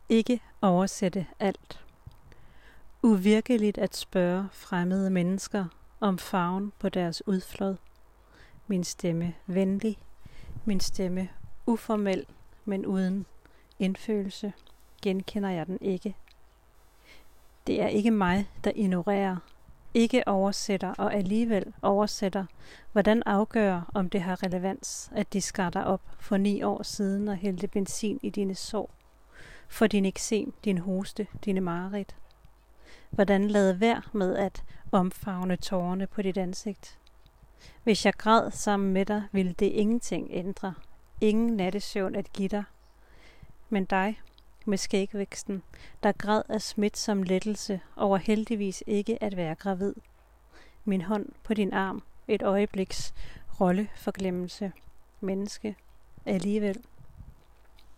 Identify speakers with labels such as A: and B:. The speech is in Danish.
A: Ikke oversætte alt. Uvirkeligt at spørge fremmede mennesker om farven på deres udflåd. Min stemme venlig, min stemme uformel, men uden indfølelse, genkender jeg den ikke. Det er ikke mig, der ignorerer, ikke oversætter og alligevel oversætter. Hvordan afgøre, om det har relevans, at de skar dig op for 9 år siden og hældte benzin i dine sår, for din eksem, din hoste, dine mareridt? Hvordan lade være med at omfavne tårerne på dit ansigt? Hvis jeg græd sammen med dig, ville det ingenting ændre. Ingen nattesøvn at give dig. Men dig, med skægvæksten, der græd af smitsom lettelse over heldigvis ikke at være gravid. Min hånd på din arm, et øjebliks rolleforglemmelse. Menneske alligevel.